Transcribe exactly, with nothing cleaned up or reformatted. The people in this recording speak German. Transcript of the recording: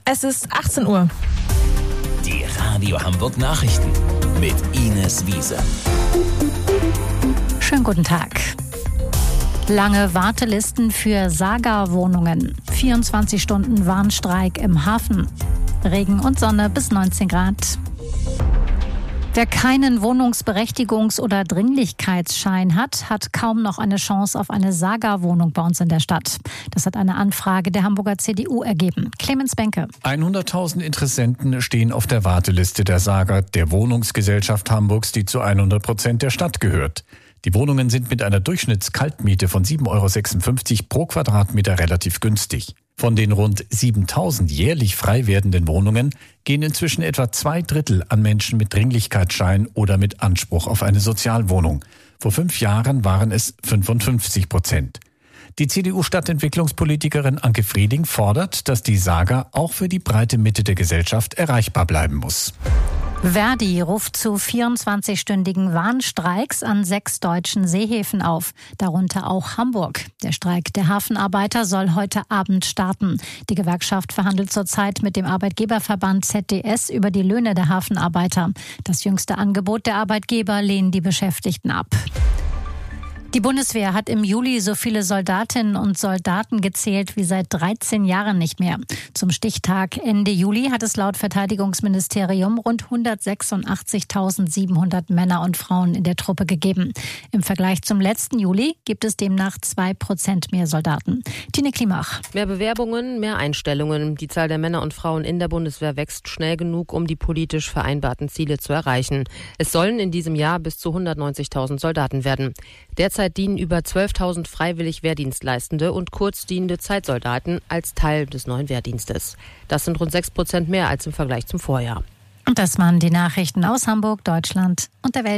Es ist achtzehn Uhr. Die Radio Hamburg Nachrichten mit Ines Wiese. Schönen guten Tag. Lange Wartelisten für Saga-Wohnungen. vierundzwanzig Stunden Warnstreik im Hafen. Regen und Sonne bis neunzehn Grad. Wer keinen Wohnungsberechtigungs- oder Dringlichkeitsschein hat, hat kaum noch eine Chance auf eine Saga-Wohnung bei uns in der Stadt. Das hat eine Anfrage der Hamburger C D U ergeben. Clemens Benke. hunderttausend Interessenten stehen auf der Warteliste der Saga, der Wohnungsgesellschaft Hamburgs, die zu hundert Prozent der Stadt gehört. Die Wohnungen sind mit einer Durchschnittskaltmiete von sieben Euro sechsundfünfzig pro Quadratmeter relativ günstig. Von den rund siebentausend jährlich frei werdenden Wohnungen gehen inzwischen etwa zwei Drittel an Menschen mit Dringlichkeitsschein oder mit Anspruch auf eine Sozialwohnung. Vor fünf Jahren waren es fünfundfünfzig Prozent. Die C D U-Stadtentwicklungspolitikerin Anke Frieding fordert, dass die Saga auch für die breite Mitte der Gesellschaft erreichbar bleiben muss. Verdi ruft zu vierundzwanzigstündigen Warnstreiks an sechs deutschen Seehäfen auf, darunter auch Hamburg. Der Streik der Hafenarbeiter soll heute Abend starten. Die Gewerkschaft verhandelt zurzeit mit dem Arbeitgeberverband Z D S über die Löhne der Hafenarbeiter. Das jüngste Angebot der Arbeitgeber lehnen die Beschäftigten ab. Die Bundeswehr hat im Juli so viele Soldatinnen und Soldaten gezählt wie seit dreizehn Jahren nicht mehr. Zum Stichtag Ende Juli hat es laut Verteidigungsministerium rund hundertsechsundachtzigtausendsiebenhundert Männer und Frauen in der Truppe gegeben. Im Vergleich zum letzten Juli gibt es demnach zwei Prozent mehr Soldaten. Tine Klimach. Mehr Bewerbungen, mehr Einstellungen. Die Zahl der Männer und Frauen in der Bundeswehr wächst schnell genug, um die politisch vereinbarten Ziele zu erreichen. Es sollen in diesem Jahr bis zu hundertneunzigtausend Soldaten werden. Derzeit dienen über zwölftausend freiwillig Wehrdienstleistende und kurzdienende Zeitsoldaten als Teil des neuen Wehrdienstes. Das sind rund sechs Prozent mehr als im Vergleich zum Vorjahr. Und das waren die Nachrichten aus Hamburg, Deutschland und der Welt.